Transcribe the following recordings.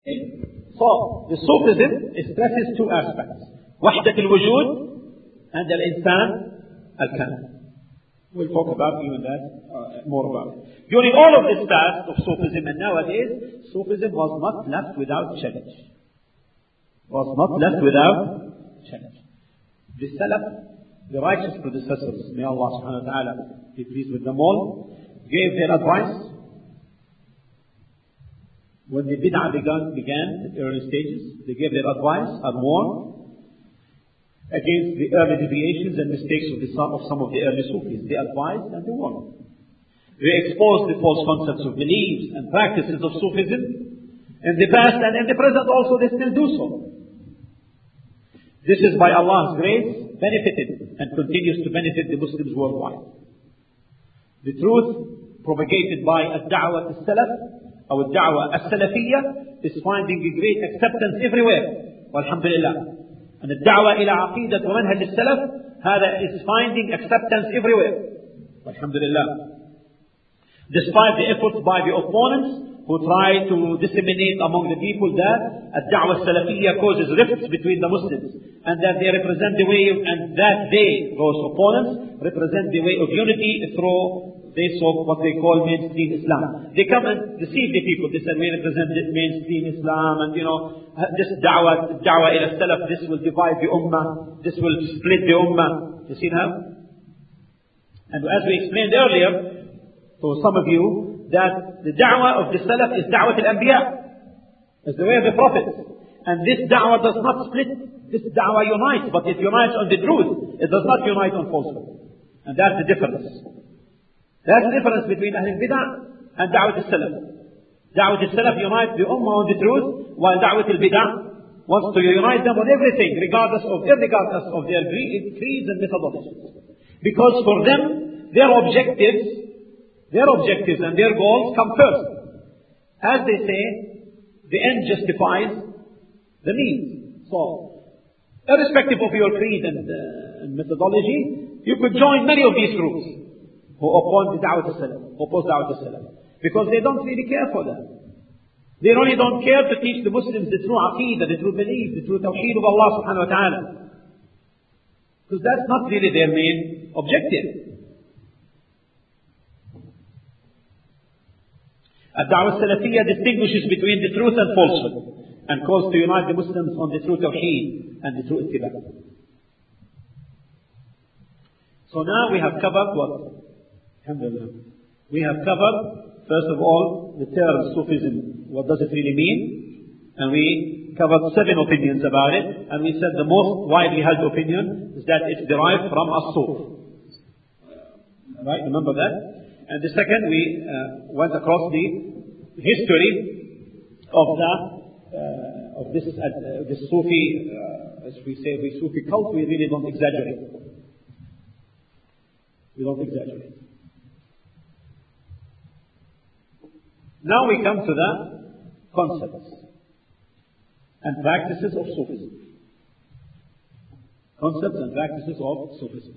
So, the Sufism stresses two aspects. وحدة الوجود and الإنسان الكامل. We'll talk about even that, more about it. During all of this past of Sufism and nowadays, Sufism was not left without challenge. Was not left without challenge. The Salaf, the righteous predecessors, may Allah subhanahu wa ta'ala be pleased with them all, gave their advice. When the bid'ah began at early stages, they gave their advice and warned against the early deviations and mistakes of some of the early Sufis. They advised and they warned. They exposed the false concepts of beliefs and practices of Sufism in the past and in the present also they still do so. This is by Allah's grace benefited and continues to benefit the Muslims worldwide. The truth propagated by Ad-Da'wah As-Salaf or Ad-Da'wah As-Salafiyya is finding a great acceptance everywhere. Walhamdulillah. And Ad-Da'wah ila Aqidat wa Manhaj As-Salaf, هذا is finding acceptance everywhere. Walhamdulillah. Despite the efforts by the opponents who try to disseminate among the people that Ad-Da'wah As-Salafiyya causes rifts between the Muslims and that they represent the way and that they, those opponents, represent the way of unity through this of what they call mainstream Islam. They come and deceive the people. They say we represent this mainstream Islam and this da'wah ila salaf, this will divide the ummah, this will split the ummah. You see now? And as we explained earlier to some of you, that the da'wah of the salaf is da'wah al-anbiya, is the way of the prophets. And this da'wah does not split. This da'wah unites, but it unites on the truth. It does not unite on falsehood. And that's the difference. That's the difference between Ahl al-Bid'ah and Da'wat al-Salaf. Da'wat al-Salaf unites the Ummah on the truth, while Da'wat al-Bid'ah wants to unite them on everything, regardless of their creeds and methodologies. Because for them, their objectives and their goals come first. As they say, the end justifies the means. So, irrespective of your creed and methodology, you could join many of these groups who oppose Da'wat al-Salaf. Because they don't really care for that. They really don't care to teach the Muslims the true aqeedah, the true belief, the true tawheed of Allah subhanahu wa ta'ala. Because that's not really their main objective. Ad-Da'wah Salafiyya distinguishes between the truth and falsehood and calls to unite the Muslims on the true tawheed and the true ittiba'. So now we have covered what? Alhamdulillah. We have covered, first of all, the term Sufism. What does it really mean? And we covered 7 opinions about it. And we said the most widely held opinion is that it's derived from As-Suf. Right? Remember that? And the second, we went across the history of this Sufi, as we say, the Sufi cult. We really don't exaggerate. We don't exaggerate. Now we come to the concepts and practices of Sufism. Concepts and practices of Sufism.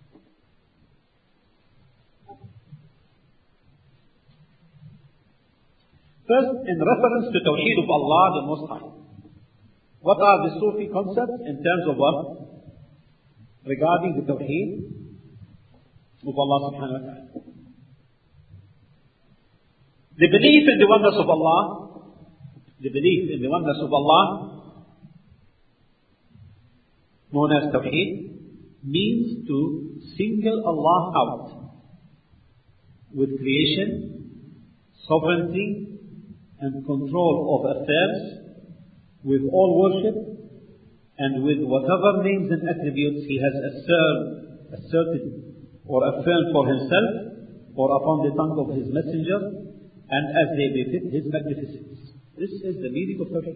First, in reference to Tawheed of Allah the Most High. What are the Sufi concepts in terms of what? Regarding the Tawheed of Allah subhanahu wa ta'ala. The belief in the oneness of Allah, known as Tawheed, means to single Allah out with creation, sovereignty, and control of affairs, with all worship, and with whatever names and attributes He has asserted or affirmed for Himself, or upon the tongue of His messenger, and as they befit His magnificence. This is the meaning of Tawheed.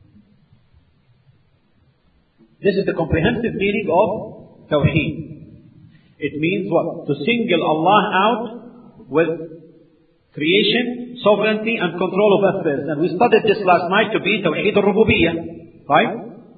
This is the comprehensive meaning of Tawheed. It means what? To single Allah out with creation, sovereignty, and control of affairs. And we studied this last night to be Tawheed al-Rububiyyah. Right?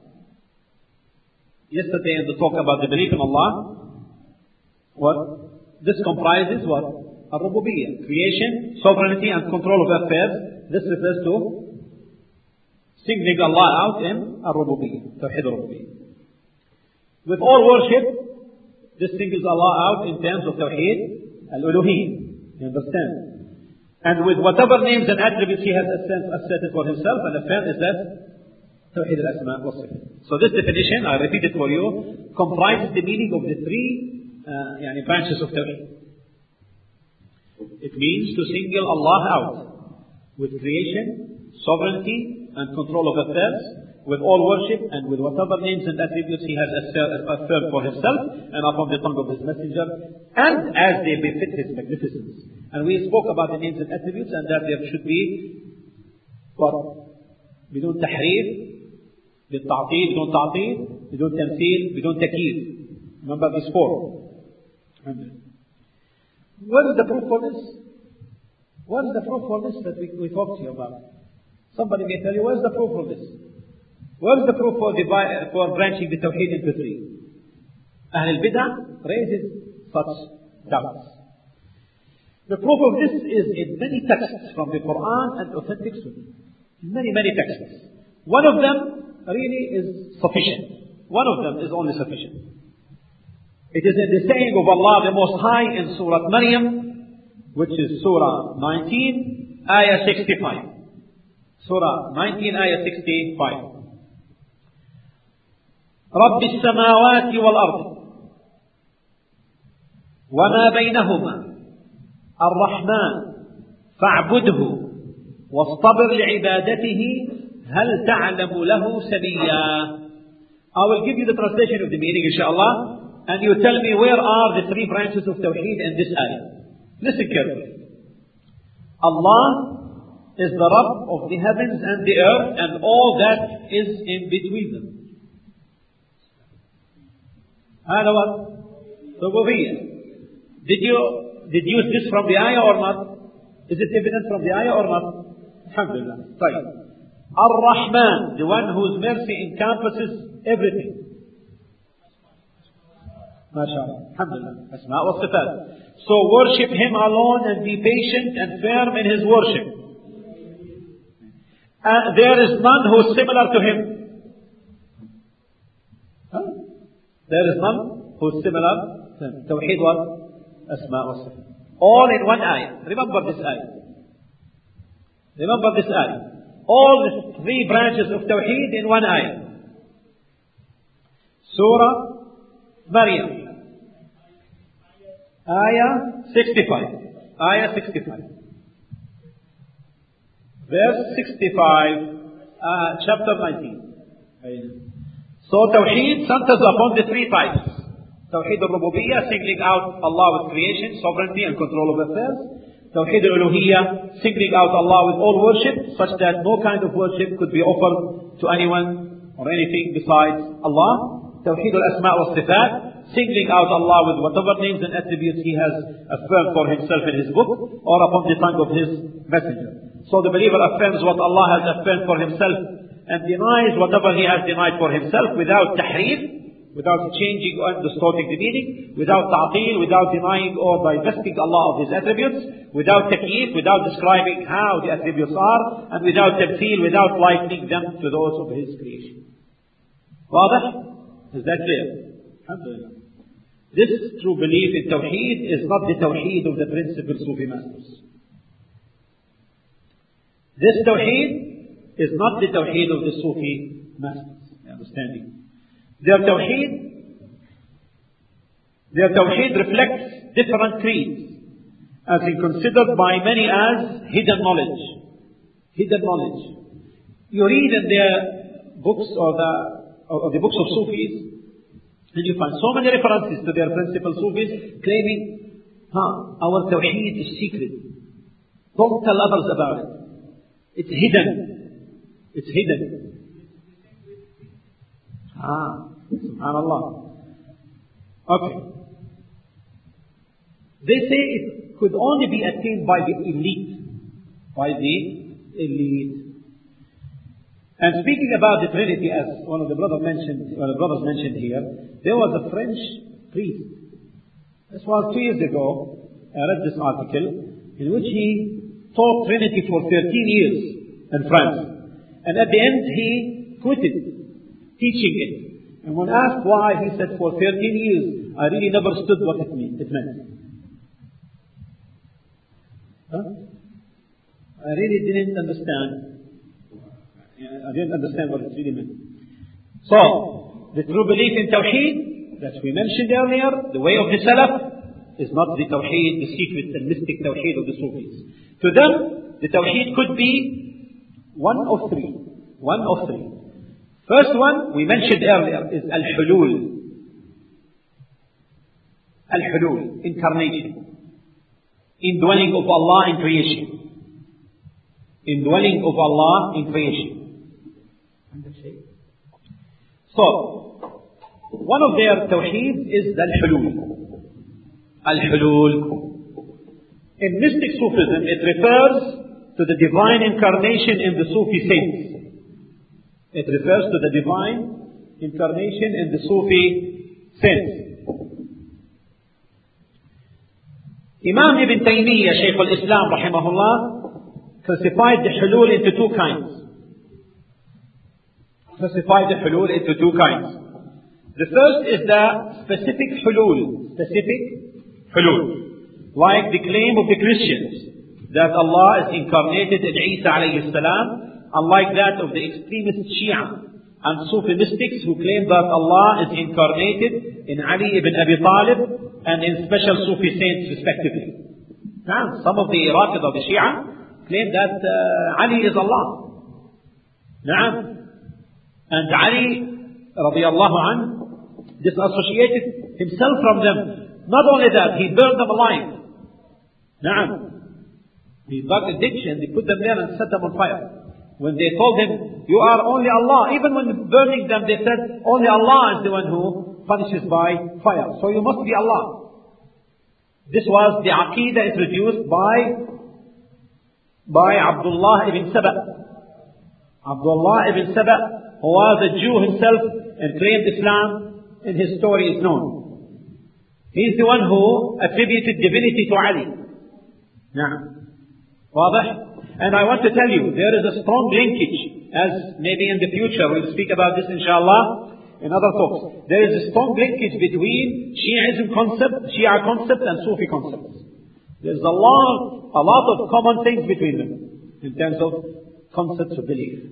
Yesterday in the talk about the belief in Allah, what? This comprises what? Al-Rububiyyah, creation, sovereignty, and control of affairs. This refers to singling Allah out in Ar-Rububiyyah, Tawheed Ar-Rububiyyah. With all worship, this singles Allah out in terms of Tawheed Al-Uluhiyyah. You understand? And with whatever names and attributes He has asserted for Himself and affirmed, is that Tawheed al-Asma wa Sifat. So this definition, I repeat it for you, comprises the meaning of the three branches of Tawheed. It means to single Allah out with creation, sovereignty and control of affairs, with all worship and with whatever names and attributes He has affirmed for Himself and upon the tongue of His Messenger, and as they befit His magnificence. And we spoke about the names and attributes, and that there should be بدون تحريف, بالتعطيل, بدون تعطيل, بدون تمثيل, بدون تكييف. Remember these four. What is the proof for this? What is the proof for this that we talked to you about? Somebody may tell you, what is the proof for this? What is the proof for branching the Tawheed into three? Ahl al-Bid'ah raises such doubts. The proof of this is in many texts from the Quran and authentic Sunnah. Many texts. One of them really is sufficient. One of them is only sufficient. It is in the saying of Allah the Most High in Surah Maryam, which is Surah 19, Ayah 65. Surah 19, Ayah 65. رب السماوات والأرض وما بينهما الرحمن فاعبده واصطبر لعبادته هل تعلم له سميا. I will give you the translation of the meaning, inshallah, and you tell me where are the three branches of Tawheed in this ayah. Listen carefully. Allah is the Rabb of the heavens and the earth and all that is in between them. هذا what? Rububiyyah. Did you use this from the ayah or not? Is it evident from the ayah or not? Alhamdulillah. طيب. Ar-Rahman, the one whose mercy encompasses everything. MashaAllah. Alhamdulillah. Asma wa Sifat. So worship Him alone and be patient and firm in His worship. There is none who is similar to Him. There is none who is similar to Him. Tawheed what? Asma wa Sifat. All in one ayah. Remember this ayah. Remember this ayah. All the three branches of Tawheed in one ayah. Surah Maryam. Ayah 65. Ayah 65. Verse 65. Chapter 19. So Tawheed centers upon the three types. Tawheed al-Rububiyyah, singling out Allah with creation, sovereignty and control of affairs. Tawheed al-Uluhiyyah, singling out Allah with all worship, such that no kind of worship could be offered to anyone or anything besides Allah. Tawheed al-Asma' wa Sifat, singling out Allah with whatever names and attributes He has affirmed for Himself in His book or upon the tongue of His Messenger. So the believer affirms what Allah has affirmed for Himself and denies whatever He has denied for Himself without tahrif, without changing or distorting the meaning, without ta'til, without denying or divesting Allah of His attributes, without takyif, without describing how the attributes are, and without tamthil, without likening them to those of His creation. واضح? Is that clear? Alhamdulillah. This true belief in Tawheed is not the Tawheed of the principal Sufi masters. This Tawheed is not the Tawheed of the Sufi masters. Understanding? Their Tawheed reflects different creeds, as is considered by many as hidden knowledge. Hidden knowledge. You read in their books or the books of Sufis, and you find so many references to their principal Sufis claiming, our Tawheed is secret. Don't tell others about it. It's hidden. It's hidden. Subhanallah. Okay. They say it could only be attained by the elite. By the elite. And speaking about the Trinity, as one of the brothers mentioned here, there was a French priest. This was 2 years ago. I read this article in which he taught Trinity for 13 years in France. And at the end he quitted teaching it. And when asked why, he said, for 13 years, I really never understood what it meant. I really didn't understand. I didn't understand what it really meant. So, the true belief in Tawheed that we mentioned earlier, the way of the Salaf, is not the Tawheed, the secret and mystic Tawheed of the Sufis. To them, the Tawheed could be one of three. First one, we mentioned earlier, is Al-Hulul. Al-Hulul, incarnation. Indwelling of Allah in creation. Indwelling of Allah in creation. So, one of their tawheed is Al-Hulul. Al-Hulul. In mystic Sufism, it refers to the divine incarnation in the Sufi saints. It refers to the divine incarnation in the Sufi saints. Imam Ibn Taymiyyah, Shaykh al-Islam, rahimahullah, classified the hulul into two kinds. The first is the specific hulul. Like the claim of the Christians that Allah is incarnated in Isa alayhi salam, unlike that of the extremist Shia and Sufi mystics who claim that Allah is incarnated in Ali ibn Abi Talib and in special Sufi saints respectively. Now, some of the Rafida of the Shia claim that Ali is Allah. And Ali radiallahu anhu disassociated himself from them. Not only that, he burned them alive. He dug a ditch and they put them there and set them on fire. When they told him, you are only Allah, even when burning them, they said, only Allah is the one who punishes by fire. So you must be Allah. This was the Aqidah introduced by Abdullah ibn Saba. Abdullah ibn Saba, who was a Jew himself and claimed Islam, and his story is known. He's the one who attributed divinity to Ali. واضح? And I want to tell you, there is a strong linkage, as maybe in the future we'll speak about this inshallah in other talks. There is a strong linkage between Shia concept and Sufi concepts. There's a lot of common things between them in terms of concepts of belief.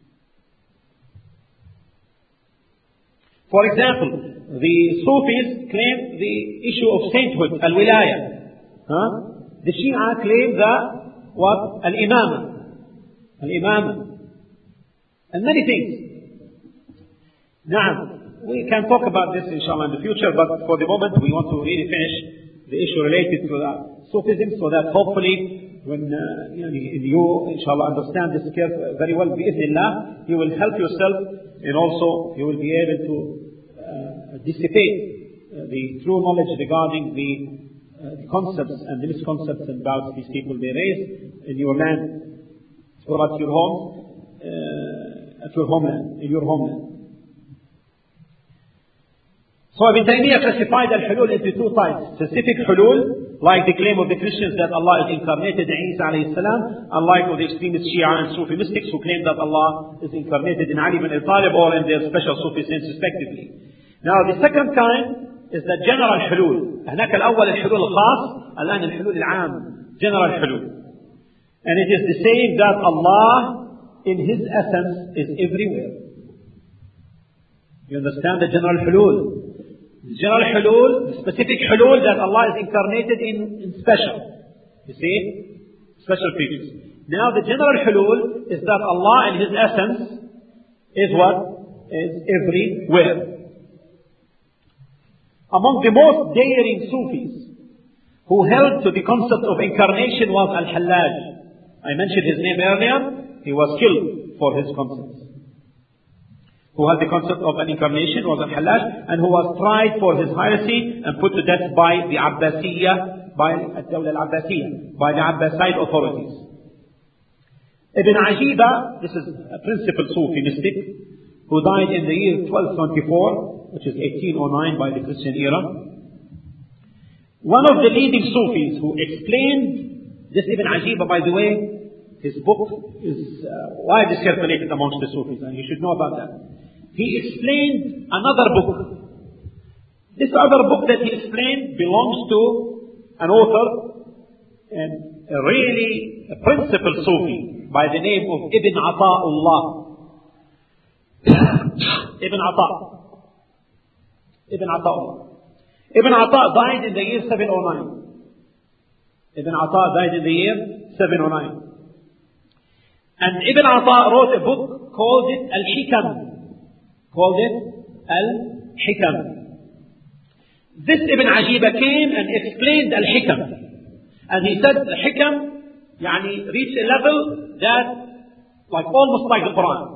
For example, the Sufis claim the issue of sainthood, al-wilaya. The Shia claim the what? Al-imama. And many things. Now, we can talk about this inshallah in the future, but for the moment we want to really finish the issue related to the Sufism, so that hopefully when you inshallah understand this very well, bi'idhnillah, you will help yourself, and also you will be able to dissipate the true knowledge regarding the concepts and the misconceptions about these people they raise in your land or at your home, in your homeland. So Ibn Taymiyyah classified al-hulul into two types. Specific hulul, like the claim of the Christians that Allah is incarnated in Isa alayhi salam, unlike of the extremist Shia and Sufi mystics who claim that Allah is incarnated in Ali ibn Abi Talib or in their special Sufi saints respectively. Now the second kind is the general hulul. هناك الأول الحلول الخاص، الآن الحلول العام. General hulul. And it is the saying that Allah in His essence is everywhere. You understand the general hulul? The general hulul, the specific hulul that Allah is incarnated in special. You see? Special features. Now the general hulul is that Allah in His essence is what? Is everywhere. Among the most daring Sufis who held to the concept of incarnation was Al-Hallaj. I mentioned his name earlier. He was killed for his concepts. Who had the concept of an incarnation was Al-Hallaj, and who was tried for his heresy and put to death by the Abbasiyya, by Ad-Dawla Al-Abbasiyya, by the Abbasid authorities. Ibn Ajiba, this is a principal Sufi mystic, who died in the year 1224, which is 1809 by the Christian era. One of the leading Sufis who explained this Ibn Ajiba, by the way, his book is widely circulated amongst the Sufis, and you should know about that. He explained another book. This other book that he explained belongs to an author and a really principal Sufi by the name of Ibn Ata'ullah. Ibn Ata'ullah. Ibn Ata died in the year 709. Ibn Ata died in the year 709. And Ibn Ata wrote a book called it Al-Hikam. This Ibn Ajiba came and explained Al-Hikam. And he said Al-Hikam reached a level that almost like the Quran.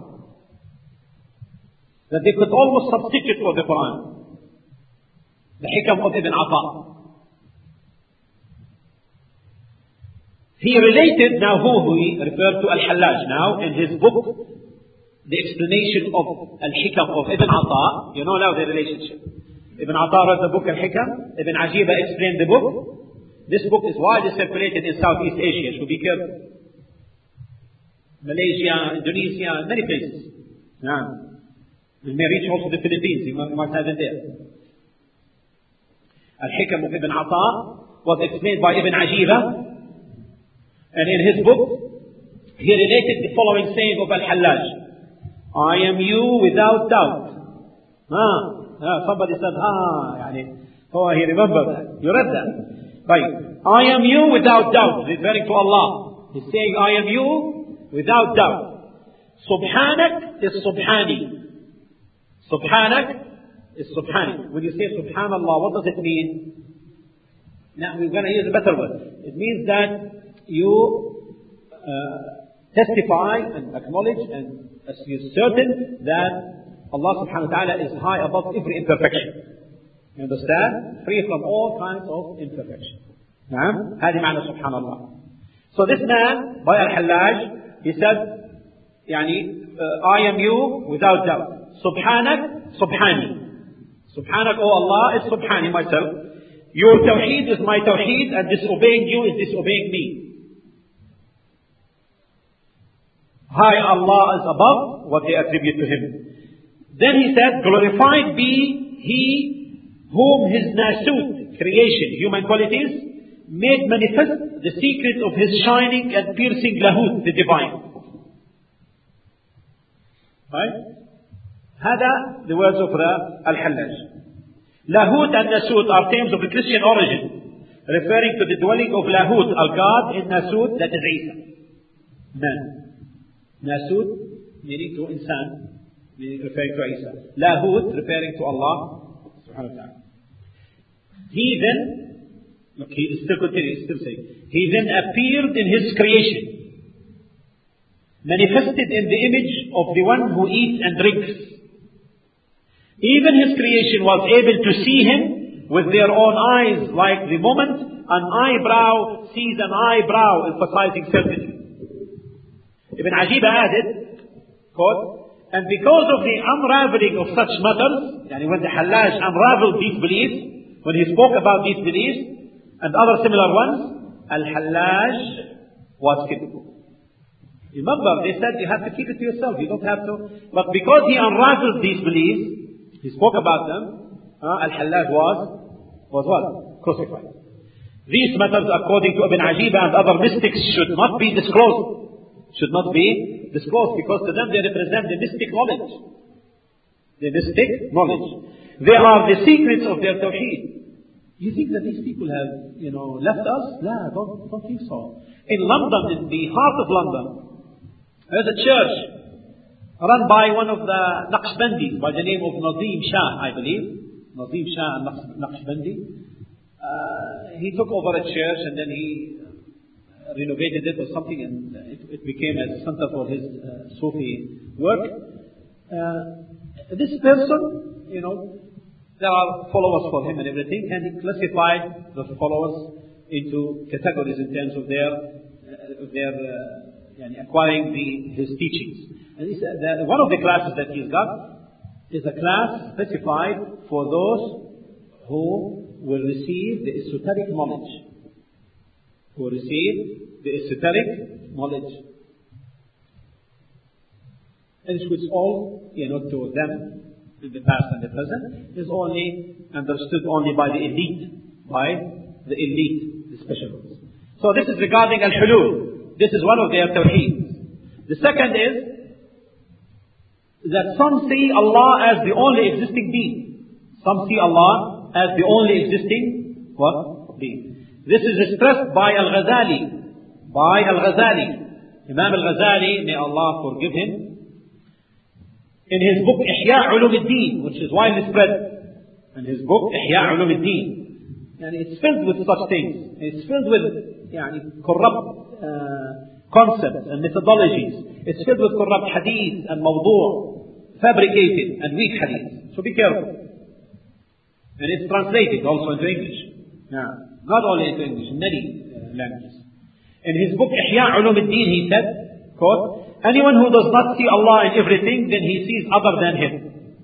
That they could almost substitute for the Quran. The Hikam of Ibn Ata. He related, now who he referred to Al-Hallaj now in his book, the explanation of Al-Hikam of Ibn Ata. You know now the relationship. Ibn Ata wrote the book Al-Hikam. Ibn Ajiba explained the book. This book is widely circulated in Southeast Asia, so be careful. Malaysia, Indonesia, many places. It may reach also the Philippines, you might have it there. Al-Hikam of Ibn Ata was explained by Ibn Ajiba, and in his book, he related the following saying of Al-Hallaj. I am you without doubt. Somebody said, he remembered that. You read that. Right. I am you without doubt, referring to Allah. He's saying, I am you without doubt. Subhanak is Subhani. Subhanak is Subhani. When you say Subhanallah, what does it mean? Now we're going to use a better word. It means that you testify and acknowledge and you're certain that Allah subhanahu wa ta'ala is high above every imperfection. You understand? Free from all kinds of imperfection. هذه معنى سبحان الله. So this man, by Al-Hallaj, he said, I am you without doubt. Subhanak, Subhani. Subhanak, oh Allah, is Subhani, myself. Your Tawheed is my Tawheed, and disobeying you is disobeying me. High Allah is above what they attribute to Him. Then he said, glorified be He whom His nasut, creation, human qualities, made manifest the secret of His shining and piercing lahut, the divine. Right? هذا the words of Al-Hallaj. Lahut and nasut are terms of a Christian origin, referring to the dwelling of lahut, al-God, in nasut, that is Isa, man. Nasut meaning to insan, meaning referring to Isa. Lahut referring to Allah subhanahu wa ta'ala. He then, look, he is still continuing, still saying, He then appeared in His creation, manifested in the image of the one who eats and drinks. Even His creation was able to see Him with their own eyes, like the moment an eyebrow sees an eyebrow, emphasizing certainty. Ibn Ajiba added, quote, and because of the unraveling of such matters, when the Hallaj unraveled these beliefs, when he spoke about these beliefs and other similar ones, Al-Hallaj was killed. Remember, they said you have to keep it to yourself, you don't have to. But because he unraveled these beliefs, he spoke about them, Al-Hallaj was what? Crucified. These matters, according to Ibn Ajiba and other mystics, should not be disclosed. Should not be disclosed, because to them they represent the mystic knowledge. The mystic knowledge. They are the secrets of their Tawheed. You think that these people have, left us? No, don't think so. In London, in the heart of London, there's a church run by one of the Naqshbandis by the name of Nazim Shah, I believe. Nazim Shah Naqshbandi. He took over a church and then he renovated it or something, and it became a center for his Sufi work. This person, there are followers for him and everything, and he classified the followers into categories in terms of their acquiring his teachings. And he said that one of the classes that he's got is a class specified for those who will receive the esoteric knowledge. Who receive the esoteric knowledge. which all, to them in the past and the present, is only understood only by the elite, the special ones. So this is regarding al-hulul. This is one of their tawheeds. The second is that some see Allah as the only existing being. Some see Allah as the only existing being. This is stressed by Al-Ghazali. Imam Al-Ghazali, may Allah forgive him, in his book Ihya Ulum al-Din, which is widely spread, in his book Ihya Ulum al-Din, and it's filled with such things. It's filled with corrupt concepts and methodologies. It's filled with corrupt hadith and mawdu', fabricated and weak hadith. So be careful. And it's translated also into English. Not only into English, in many languages. In his book Ihya Ulum al-Din, he said, quote, anyone who does not see Allah in everything, then he sees other than Him.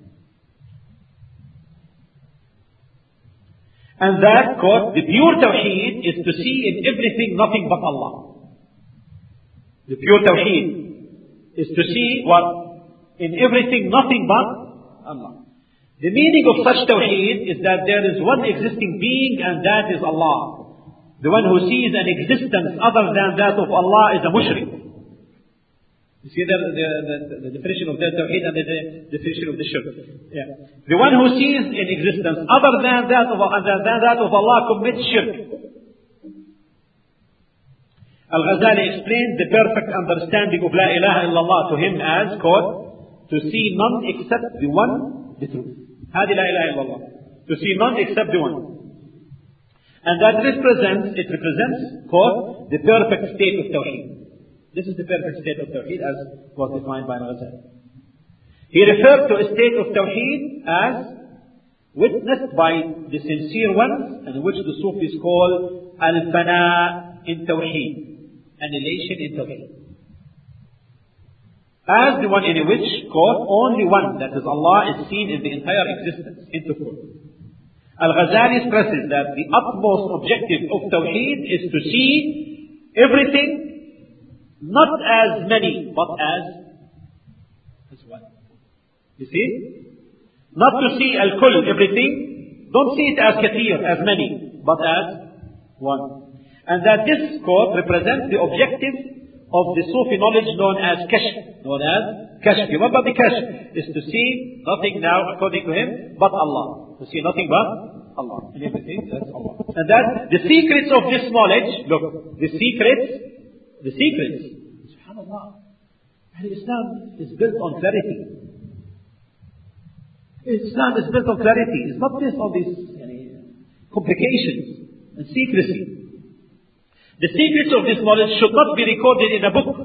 And that, quote, the pure tawheed is to see in everything nothing but Allah. The pure tawheed is to see what? In everything nothing but Allah. The meaning of such tawheed is that there is one existing being, and that is Allah. The one who sees an existence other than that of Allah is a mushrik. You see the definition of that tawheed and the definition of the shirk. The one who sees an existence other than that of Allah commits shirk. Al-Ghazali explained the perfect understanding of La ilaha illallah to him as, quote, to see none except the one, the truth. Hadi La ilaha illallah. To see none except the one. And that represents, quote, the perfect state of tawheed. This is the perfect state of tawheed as was defined by Al-Ghazali. He referred to a state of tawheed as witnessed by the sincere ones, and which the Sufis call al-fana in tawheed, annihilation in tawheed. As the one in which, quote, only one, that is Allah, is seen in the entire existence, into full. Al-Ghazali stresses that the utmost objective of tawheed is to see everything not as many, but as one. You see? Not to see al-kull, everything. Don't see it as kathir, as many, but as one. And that this, quote, represents the objective of the Sufi knowledge known as kashf. Remember the kashf is to see nothing now, according to him, but Allah. To see nothing but Allah. And everything, that's Allah. And that the secrets of this knowledge, look, the secrets, subhanAllah. And Islam is built on clarity. Islam is built on clarity. It's not based on these complications and secrecy. The secrets of this knowledge should not be recorded in a book.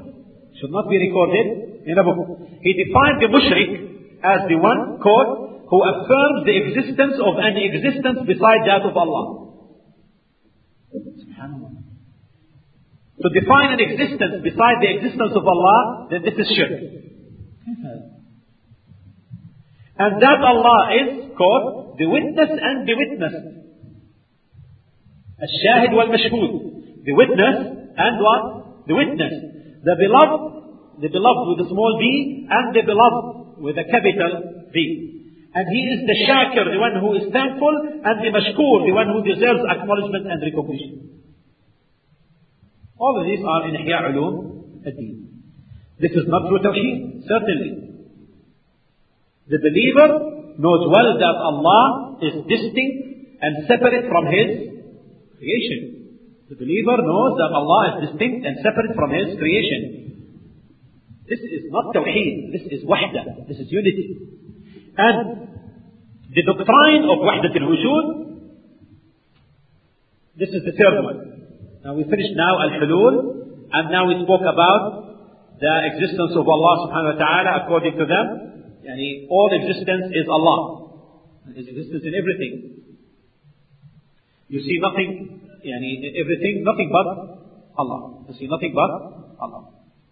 He defined the mushrik as the one, quote, who affirms the existence of an existence beside that of Allah. SubhanAllah. To define an existence beside the existence of Allah, then this is shirk. And that Allah is, quote, the witness and the witnessed. Al-shahid wal-mashhud. The witness and what? The witness. The beloved with a small b, and the beloved with a capital B. And he is the shakir, the one who is thankful, and the mashkur, the one who deserves acknowledgement and recognition. All of these are in Ihya Ulum al-Din. This is not true tawheed, certainly. The believer knows well that Allah is distinct and separate from His creation. The believer knows that Allah is distinct and separate from His creation. This is not tawheed, this is wahda, this is unity. And the doctrine of wahdat al-wujud, this is the third one. Now we finished now al-hulul, and now we spoke about the existence of Allah subhanahu wa ta'ala according to them. All existence is Allah. His existence in everything. You see nothing, everything, nothing but Allah. You see nothing but Allah.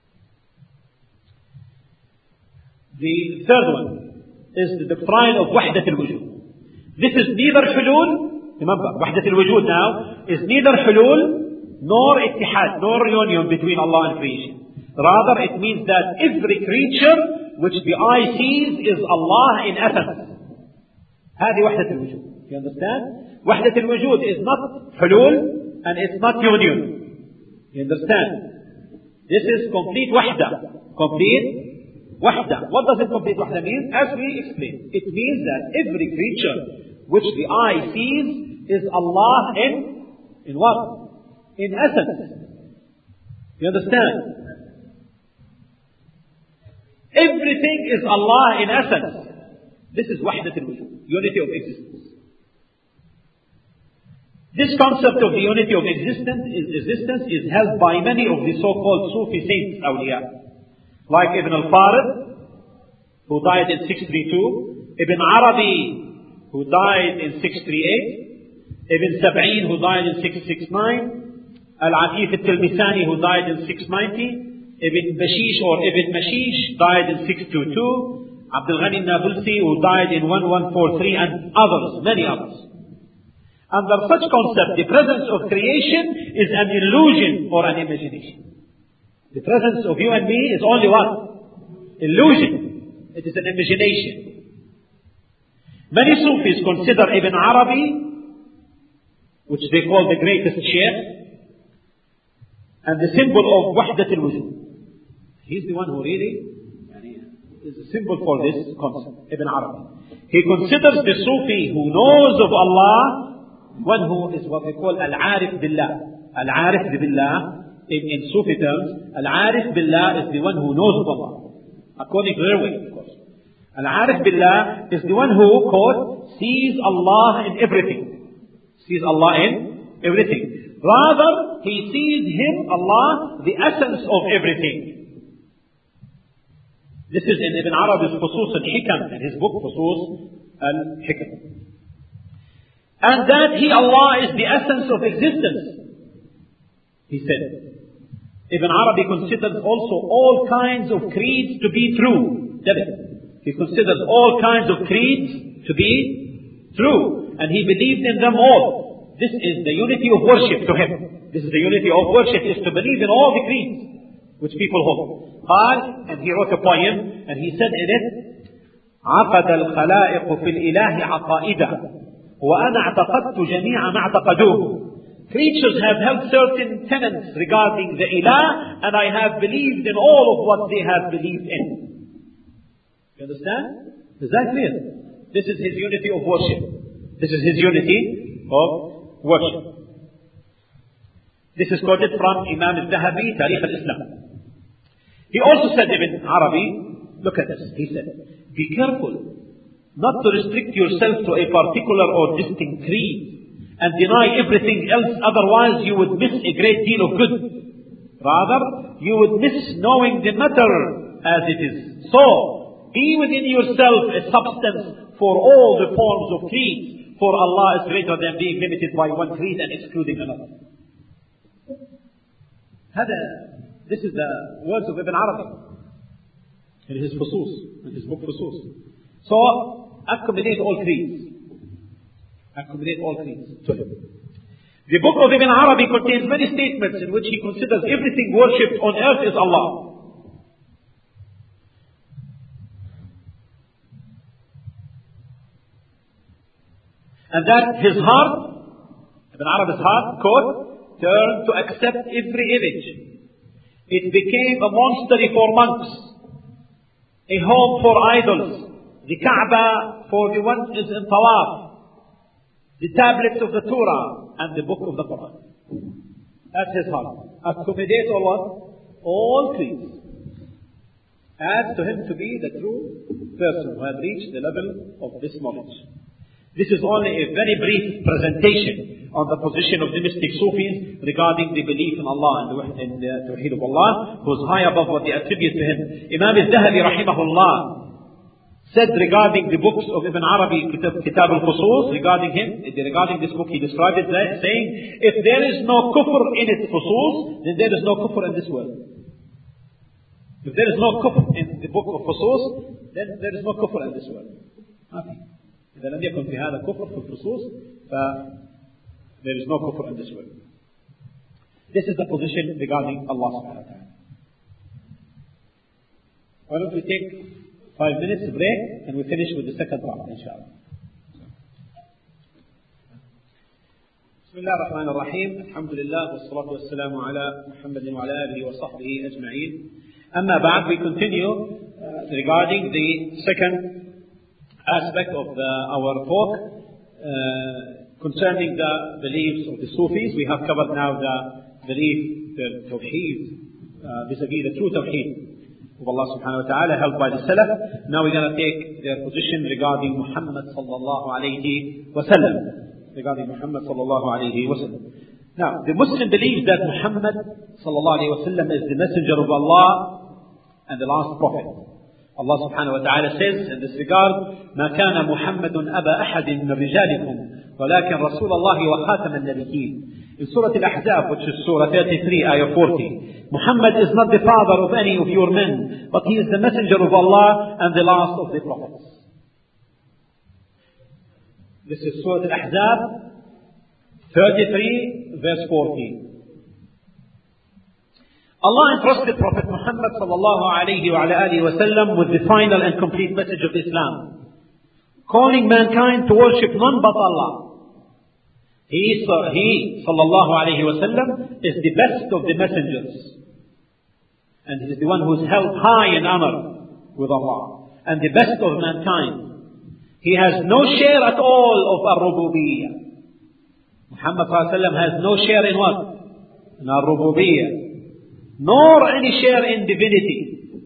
The third one is the doctrine of wahdat al-wujud. This is neither hulul, remember, wahdat al-wujud now is neither hulul nor ittihad, nor union between Allah and creation. Rather, it means that every creature which the eye sees is Allah in essence. هذه وحدة الوجود. You understand? وحدة الوجود is not حلول and it's not union. You understand? This is complete wahda. Complete wahda. What does it complete wahda mean? As we explained, it means that every creature which the eye sees is Allah in what? In essence. You understand? Everything is Allah in essence. This is wahdat al-wujud, unity of existence. This concept of the unity of existence is held by many of the so-called Sufi saints, awliya, like Ibn al-Farid, who died in 632, Ibn Arabi, who died in 638, Ibn Sab'in, who died in 669, Al-Atif al-Tilmisani, who died in 690, Ibn Bashish or Ibn Mashish died in 622, Abdul Ghani Nabulsi, who died in 1143, and others, many others. Under such concept, the presence of creation is an illusion or an imagination. The presence of you and me is only what? Illusion. It is an imagination. Many Sufis consider Ibn Arabi, which they call the greatest sheikh, and the symbol of Wahdat al-Wujud. He's the one who really is a symbol for this concept, Ibn Arabi. He considers the Sufi who knows of Allah, one who is what we call Al-Arif Billah. Al-Arif Billah, in Sufi terms, Al-Arif Billah is the one who knows of Allah. According to their way, of course. Al-Arif Billah is the one who, quote, sees Allah in everything. Sees Allah in everything. Rather, he sees Him, Allah, the essence of everything. This is in Ibn Arabi's Fusus al-Hikam, in his book Fusus al-Hikam. And that He, Allah, is the essence of existence, he said. Ibn Arabi considers also all kinds of creeds to be true. He considers all kinds of creeds to be true. And he believed in them all. This is the unity of worship to him. This is the unity of worship, is to believe in all the creeds which people hold. And he wrote a poem, and he said in it, عقد الخلائق في الإله عقائدا وأنا اعتقدت جميع ما اعتقدوه. Creatures have held certain tenets regarding the Ilah, and I have believed in all of what they have believed in. You understand? Is that clear? This is his unity of worship. This is his unity of worship. This is quoted from Imam al-Dhahabi, Tarikh al-Islam. He also said, Ibn Arabi, look at this, he said, be careful not to restrict yourself to a particular or distinct creed and deny everything else, otherwise you would miss a great deal of good. Rather, you would miss knowing the matter as it is. So, be within yourself a substance for all the forms of creeds, for Allah is greater than being limited by one creed and excluding another. This is the words of Ibn Arabi in his Fusus, in his book Fusus. So, accommodate all creeds. Accommodate all creeds to him. The book of Ibn Arabi contains many statements in which he considers everything worshipped on earth is Allah. And that his heart, Ibn Arabi's heart, quote, turned to accept every image. It became a monastery for monks, a home for idols, the Kaaba for the one is in Tawaf, the tablets of the Torah, and the book of the Quran. That's his heart. Accommodate all what? All creeds. As to him to be the true person who has reached the level of this knowledge. This is only a very brief presentation on the position of the mystic Sufis regarding the belief in Allah and the Tawheed of Allah, who is high above what they attribute to him. Imam al-Dhahabi rahimahullah said regarding the books of Ibn Arabi, Kitab al-Fusus, regarding this book, he described it saying, if there is no kufr in its Fusus, then there is no kufr in this world. If there is no kufr in the book of Fusus, then there is no kufr in this world. إذا لم يكن في هذا كفر في الفصوص, there is no kufr in this world. This is the position regarding Allah subhanahu wa ta'ala. Why don't we take 5 minutes break, and we finish with the second part, inshallah. بسم الله الرحمن الرحيم. الحمد لله والصلاة والسلام على محمد وعلى آله وصحبه أجمعين. أما بعد, we continue regarding the second aspect of our talk concerning the beliefs of the Sufis. We have covered now the belief, the Tawheed, vis-a-vis the true Tawheed of Allah subhanahu wa ta'ala, held by the Salaf. Now we're going to take their position regarding Muhammad sallallahu alayhi wa sallam. Now, the Muslim believes that Muhammad sallallahu alayhi wa sallam is the messenger of Allah and the last prophet. Allah subhanahu wa ta'ala says in this regard, ما كان محمد أبا أحد من رجالكم ولكن رسول الله وخاتم النبيين. In Surah Al-Ahzab, which is Surah 33, Ayah 40, Muhammad is not the father of any of your men, but he is the messenger of Allah and the last of the prophets. This is Surah Al-Ahzab 33, verse 40. Allah entrusted Prophet Muhammad sallallahu alayhi wa alihi wa sallam with the final and complete message of Islam, calling mankind to worship none but Allah. He sallallahu alayhi wa sallam is the best of the messengers, and he is the one who is held high in honor with Allah, and the best of mankind. He has no share at all of ar-rububiyyah. Muhammad sallallahu alayhi wa sallam has no share in what? In ar-rububiyyah, nor any share in divinity.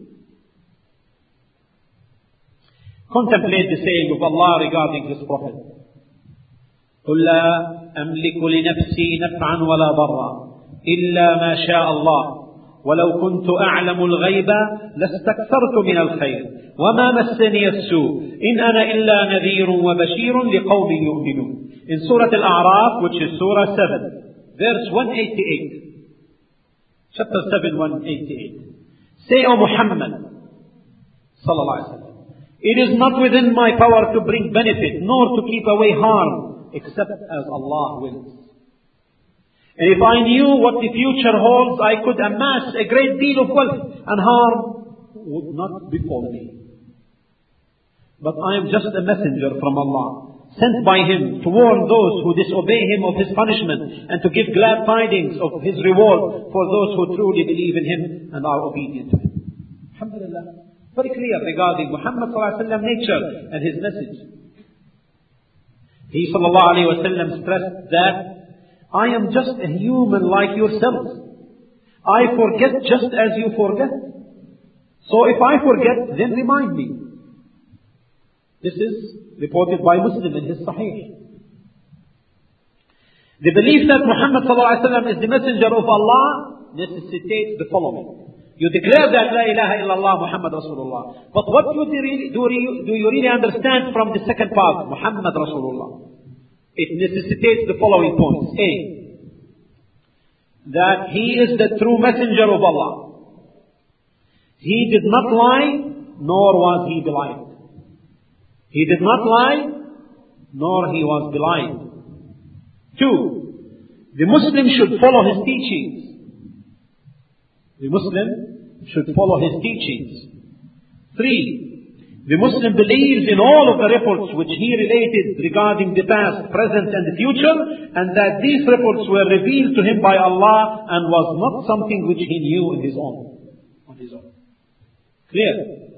Contemplate the saying of Allah regarding His Prophet. قُلْ لَا أَمْلِكُ لِنَفْسِي نَفْعًا وَلَا ضَرًّا إِلَّا مَا شَاءَ اللَّهُ وَلَوْ كُنْتُ أَعْلَمُ الْغَيْبَ لَاسْتَكْثَرْتُ مِنَ الْخَيْرِ وَمَا مَسَّنِيَ السُّوءُ إِنْ أَنَا إِلَّا نَذِيرٌ وَبَشِيرٌ لِقَوْمٍ يُؤْمِنُونَ. In Surah Al-A'raf, which is Surah 7, verse 188. Chapter 7, 188. Say, O Muhammad sallallahu alaihi wasallam, it is not within my power to bring benefit, nor to keep away harm, except as Allah wills. And if I knew what the future holds, I could amass a great deal of wealth, and harm would not befall me. But I am just a messenger from Allah, sent by Him to warn those who disobey Him of His punishment, and to give glad tidings of His reward for those who truly believe in Him and are obedient to Him. Alhamdulillah. Very clear regarding Muhammad sallallahu alaihi wasallam nature and his message. He sallallahu alaihi wasallam stressed that I am just a human like yourselves. I forget just as you forget. So if I forget, then remind me. This is reported by Muslim in his Sahih. The belief that Muhammad sallallahu alaihi wasallam is the messenger of Allah necessitates the following. You declare that La ilaha illallah Muhammad Rasulullah. But what do you really understand from the second part, Muhammad Rasulullah? It necessitates the following points. A, that he is the true messenger of Allah. He did not lie, nor was he belied. He did not lie, nor he was belied. 2, the Muslim should follow his teachings. The Muslim should follow his teachings. 3, the Muslim believes in all of the reports which he related regarding the past, present and the future, and that these reports were revealed to him by Allah and was not something which he knew on his own. Clear?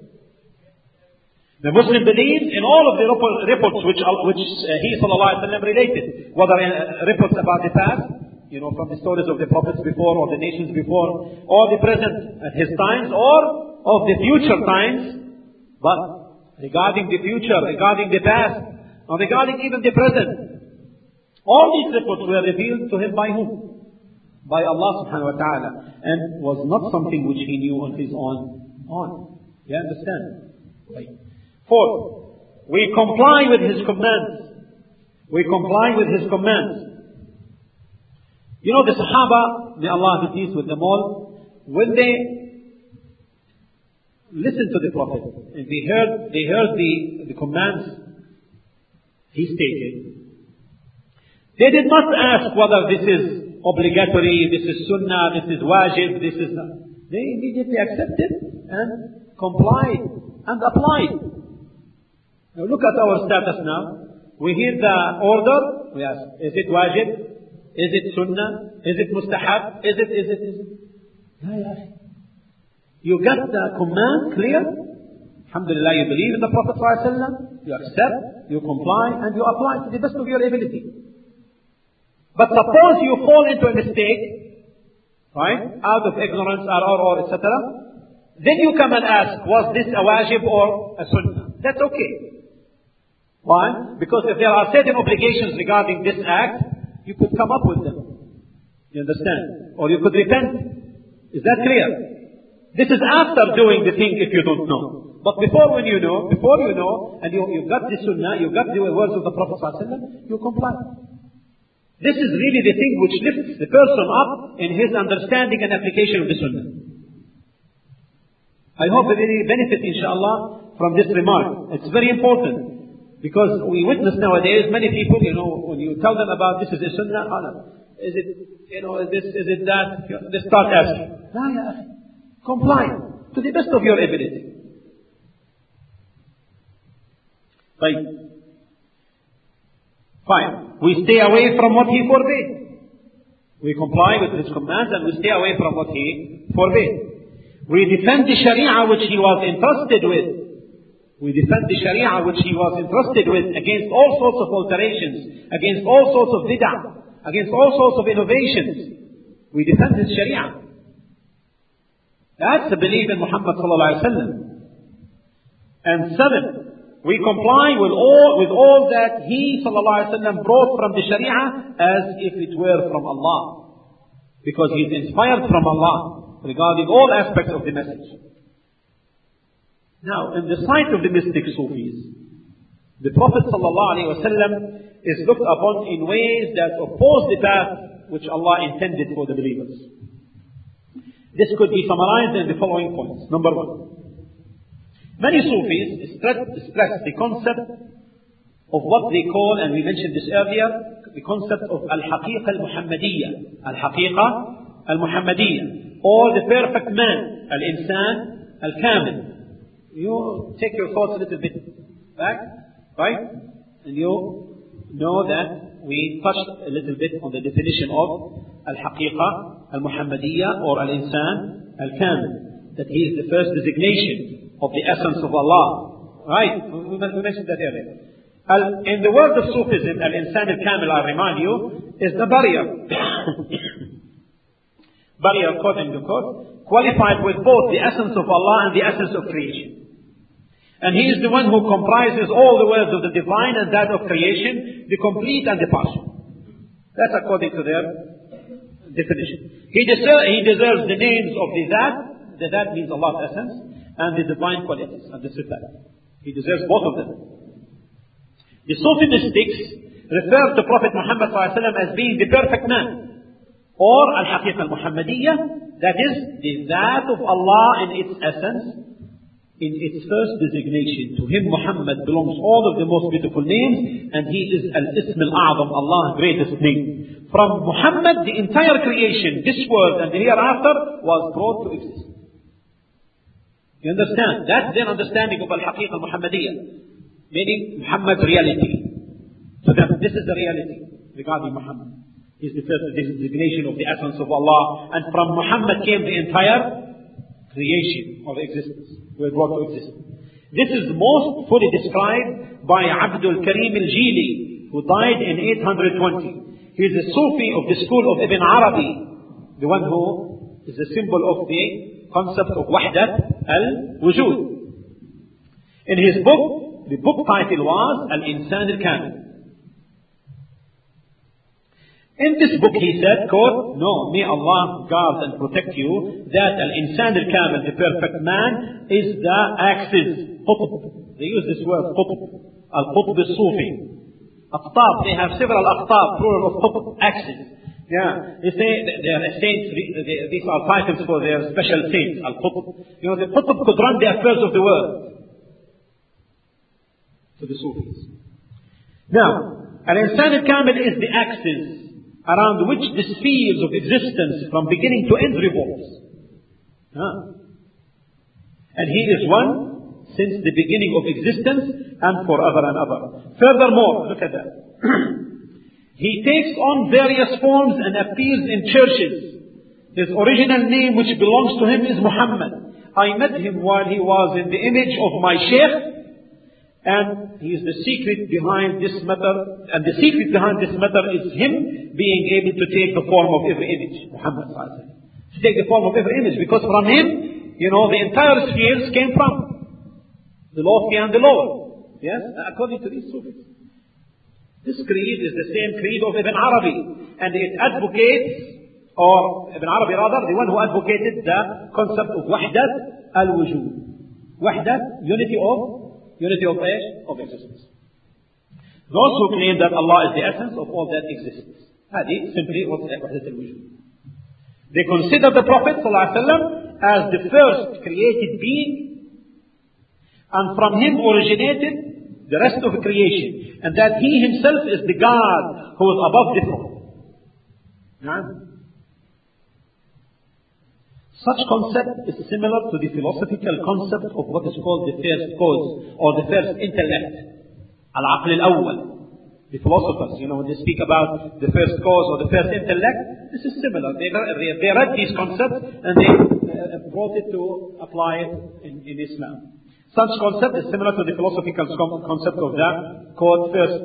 The Muslim believes in all of the reports which he sallallahu alaihi wasallam related, whether reports about the past, from the stories of the prophets before, or the nations before, or the present at his times, or of the future times. But regarding the future, regarding the past, or regarding even the present, all these reports were revealed to him by whom? By Allah subhanahu wa ta'ala, and was not something which he knew on his own. You understand? Right. 4, we comply with his commands. The Sahaba, may Allah be pleased with them all, when they listened to the Prophet and they heard the commands he stated, they did not ask whether this is obligatory, this is sunnah, this is wajib, this is not. They immediately accepted and complied and apply it. Now look at our status now. We hear the order, we ask, is it wajib? Is it sunnah? Is it mustahab? Is it? La ya akhi. You got the command clear? Alhamdulillah, you believe in the Prophet ﷺ, you accept, you comply, and you apply to the best of your ability. But suppose you fall into a mistake, right, out of ignorance or etc., then you come and ask, was this a wajib or a sunnah? That's okay. Why? Because if there are certain obligations regarding this act, you could come up with them. You understand? Or you could repent. Is that clear? This is after doing the thing if you don't know. But before you know, and you got the sunnah, you got the words of the Prophet ﷺ, you comply. This is really the thing which lifts the person up in his understanding and application of the sunnah. I hope that you benefit, inshallah, from this remark. It's very important. Because we witness nowadays many people, when you tell them about this is a sunnah, is it, is this, is it that, they start asking. La ya akhi. Comply to the best of your ability. Fine. We stay away from what he forbade. We comply with his commands and we stay away from what he forbade. We defend the sharia which he was entrusted with. We defend the sharia which he was entrusted with against all sorts of alterations, against all sorts of bid'ah, against all sorts of innovations. We defend his sharia. That's the belief in Muhammad sallallahu alaihi wasallam. And 7, we comply with all that he sallallahu alaihi wasallam brought from the sharia as if it were from Allah. Because he is inspired from Allah regarding all aspects of the message. Now, in the sight of the mystic Sufis, the Prophet ﷺ is looked upon in ways that oppose the path which Allah intended for the believers. This could be summarized in the following points. Number 1. Many Sufis stress the concept of what they call, and we mentioned this earlier, the concept of al-haqiqa al-muhammadiyya. Al-haqiqa al-muhammadiyya. Or the perfect man, al-insan al-kamil. You take your thoughts a little bit back, right? And you know that we touched a little bit on the definition of al-haqiqa al-muhammadiyya or al-insan al-kamil. That he is the first designation of the essence of Allah. Right? We mentioned that earlier. In the world of Sufism, al-insan al-kamil, I remind you, is the barrier. Barrier, quote and quote, qualified with both the essence of Allah and the essence of creation. And he is the one who comprises all the words of the divine and that of creation, the complete and the partial. That's according to their definition. He deserves the names of the That. The That means Allah's essence, and the divine qualities and the Sifat. He deserves both of them. The Sufi mystics refer to Prophet Muhammad as being the perfect man, or al-haqiqa al-muhammadiyya, that is the That of Allah in its essence, in its first designation. To him Muhammad belongs all of the most beautiful names, and he is al-ism al-a'zam, Allah's greatest name. From Muhammad, the entire creation, this world and the hereafter, was brought to exist. You understand? That's their understanding of al-haqiqa al-muhammadiyya, meaning Muhammad's reality. So then, this is the reality regarding Muhammad. He's the first designation of the essence of Allah, and from Muhammad came the entire creation of existence. We are brought to existence. This is most fully described by Abdul Karim al-Jili, who died in 820. He is a Sufi of the school of Ibn Arabi, the one who is the symbol of the concept of Wahdat al-Wujud. In his book, the book title was Al-Insan al-Kamil. In this book he said, quote, no, may Allah guard and protect you, that al-insan al-kamil, the perfect man, is the axis, qutb. They use this word, qutb. Al-qutb al-sufi. Aqtab, they have several aqtab, plural of qutb, axis. Yeah, they say they are saints, these are titles for their special saints, al-qutb. The qutb could run the affairs of the world. To the Sufis. Now, al-insan al-kamil is the axis around which the spheres of existence from beginning to end revolves. And he is one since the beginning of existence and forever and ever. Furthermore, look at that. He takes on various forms and appears in churches. His original name, which belongs to him, is Muhammad. I met him while he was in the image of my Shaykh, and he is the secret behind this matter. And the secret behind this matter is him being able to take the form of every image. Muhammad to take the form of every image, because from him, the entire spheres came from the lofty and the lower. Yes, according to these Sufis. This creed is the same creed of Ibn Arabi, and it advocates, or Ibn Arabi rather, the one who advocated the concept of wahdat al-wujud. Wahdat, unity of existence. Those who claim that Allah is the essence of all that exists. Hadi simply wahdat al-wujud. They consider the Prophet ﷺ as the first created being, and from him originated the rest of creation, and that he himself is the God who is above the throne. Such concept is similar to the philosophical concept of what is called the first cause, or the first intellect, al-aql al-awwal. The philosophers, when they speak about the first cause or the first intellect, this is similar. They read these concepts and they brought it to apply it in Islam. Such concept is similar to the philosophical concept of the called first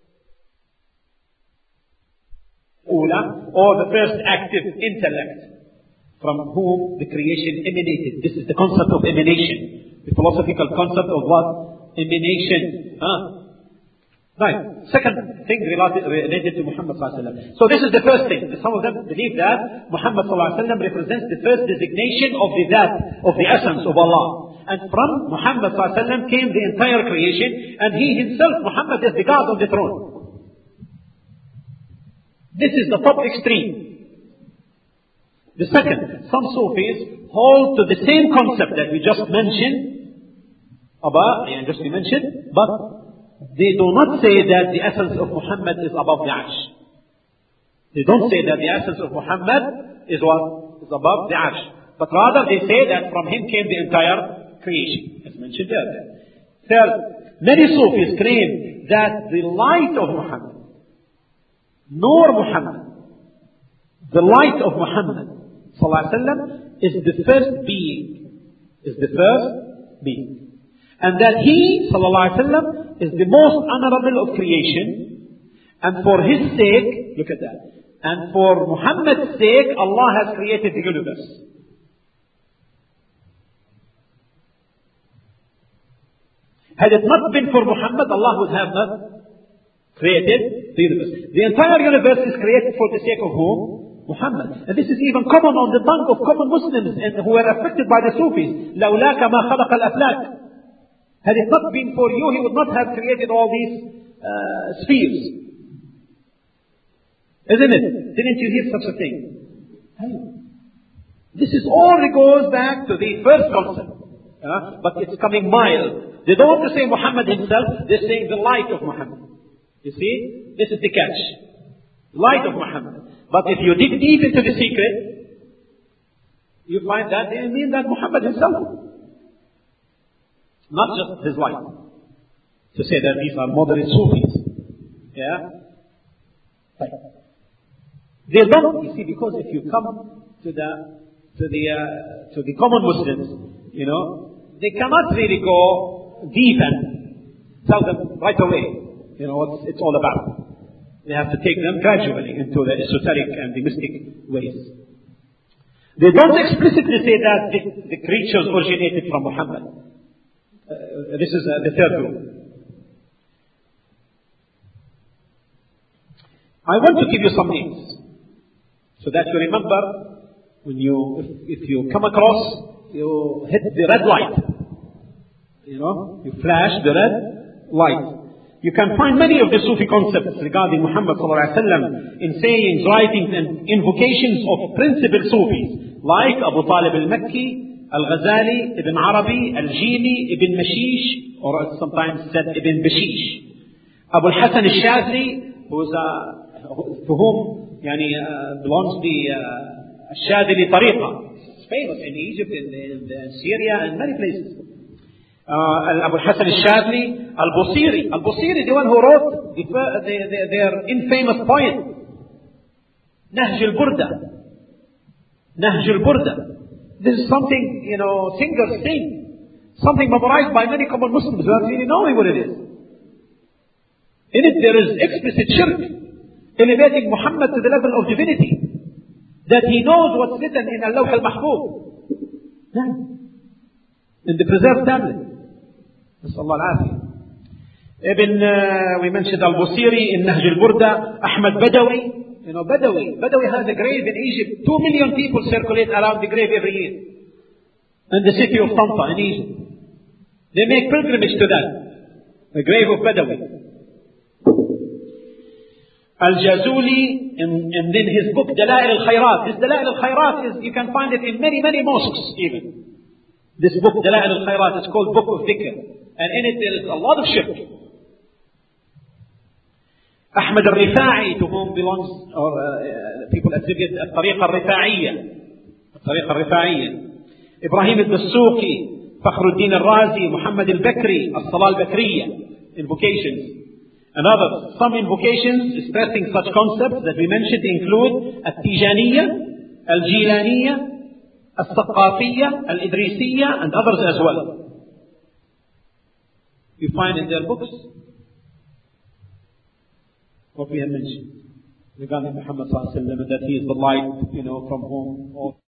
ula, or the first active intellect, from whom the creation emanated. This is the concept of emanation. The philosophical concept of what? Emanation. Right. Second thing related to Muhammad ﷺ. So this is the first thing. Some of them believe that Muhammad ﷺ represents the first designation of the that, of the essence of Allah. And from Muhammad ﷺ came the entire creation, and he himself, Muhammad, is the God on the throne. This is the top extreme. The second, some Sufis hold to the same concept that we just mentioned, but they do not say that the essence of Muhammad is above the Arsh. They don't say that the essence of Muhammad is what? Is above the Arsh. But rather they say that from him came the entire creation, as mentioned earlier. Third, many Sufis claim that the light of Muhammad, Nur Muhammad, the light of Muhammad ﷺ is the first being. And that he ﷺ is the most honorable of creation, and for his sake, look at that, and for Muhammad's sake, Allah has created the universe. Had it not been for Muhammad, Allah would have not created the universe. The entire universe is created for the sake of whom? Muhammad. And this is even common on the tongue of common Muslims and who are affected by the Sufis. لَوْلَاكَ مَا خَلَقَ الْأَفْلَاكَ. Had it not been for you, he would not have created all these spheres. Isn't it? Didn't you hear such a thing? This is all goes back to the first concept. But it's coming mild. They don't want to say Muhammad himself, they're saying the light of Muhammad. You see? This is the catch. Light of Muhammad. But if you dig deep into the secret, you find that they mean that Muhammad himself. Not just his life. To say that these are moderate Sufis. They don't, you see, because if you come to the common Muslims, they cannot really go deep and tell them right away, what it's all about. They have to take them gradually into the esoteric and the mystic ways. They don't explicitly say that the creatures originated from Muhammad. This is the third group. I want to give you some names so that you remember when if you come across, you hit the red light. You flash the red light. You can find many of the Sufi concepts regarding Muhammad ﷺ in sayings, writings and invocations of principal Sufis like Abu Talib al-Makki, Al-Ghazali, Ibn Arabi, Al-Jini, Ibn Mashish, or sometimes said Ibn Bashish. Abu al-Hasan al-Shazili, to whom belongs the Shadili Tariqa. It's famous in Egypt, in Syria, and many places. Abu Hassan al-Shadli, al-Busiri, the one who wrote their infamous poem, Nahj al-Burda. This is something, singers sing, something memorized by many common Muslims who have really knowing what it is. In it there is explicit shirk, elevating Muhammad to the level of divinity, that he knows what's written in Al-Lawh al-Mahfuz, in the preserved tablet. Nasallallahu al-Afiyah. We mentioned al-Busiri in Nahj al-Burda, Ahmad Badawi. Badawi has a grave in Egypt. 2 million people circulate around the grave every year. In the city of Tanta in Egypt. They make pilgrimage to that. The grave of Badawi. Al-Jazuli, and in his book Dalail al-Khayrat. This Dalail al-Khayrat you can find it in many, many mosques even. This book Dalail al-Khayrat is called Book of Dhikr. And in it there is a lot of shirk. Ahmad al-Rifa'i, to whom belongs, people attribute al-Tariqa al-Rifa'iyya. Ibrahim al-Dasuqi, Fakhruddin al-Razi, Muhammad al-Bakri, al-Salah al-Bakriyya, invocations. And others, some invocations stressing such concepts that we mentioned include al-Tijaniyya, al-Jilaniyya, al-Thaqafiyya, al-Idrisiyya, and others as well. You find in their books what we have mentioned regarding Muhammad sallallahu alaihi wasallam, that he is the light, from whom all